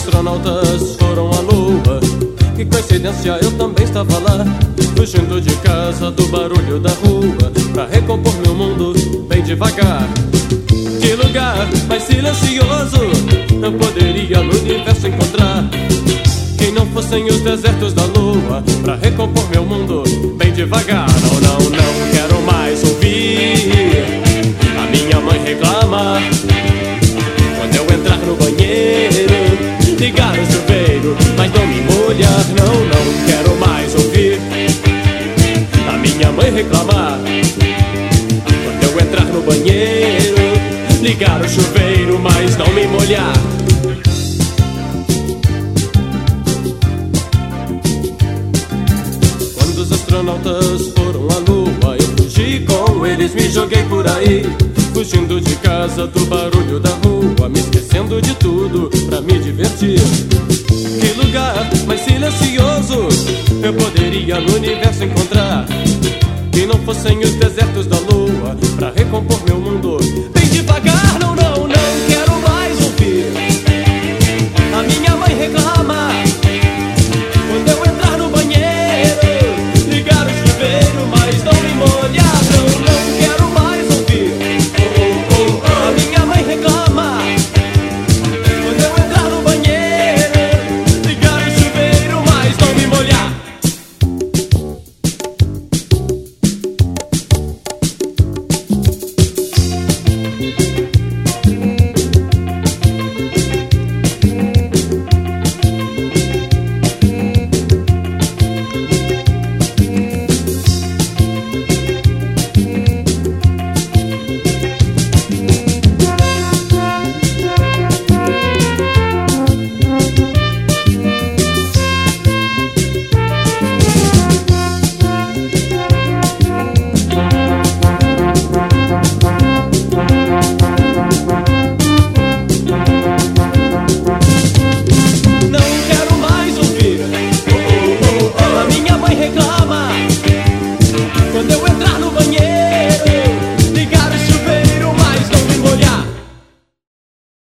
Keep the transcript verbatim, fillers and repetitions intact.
astronautas foram à lua. Que coincidência, eu também estava lá, fugindo de casa do barulho da rua, pra recompor meu mundo bem devagar. Que lugar mais silencioso eu poderia no universo encontrar, que não fossem os desertos da lua, pra recompor meu mundo bem devagar. Não, não, não quero mais ouvir a minha mãe reclamar quando eu entrar no banheiro, ligar o chuveiro, mas não me molhar. Não, não quero mais ouvir a minha mãe reclamar quando eu entrar no banheiro, ligar o chuveiro, mas não me molhar. Quando os astronautas foram à lua, eu fugi com eles, me joguei por aí, fugindo de casa do barulho da rua, me esquecendo de tudo pra me divertir. Que lugar mais silencioso eu poderia no universo encontrar, que não fossem os desertos da lua, pra recompor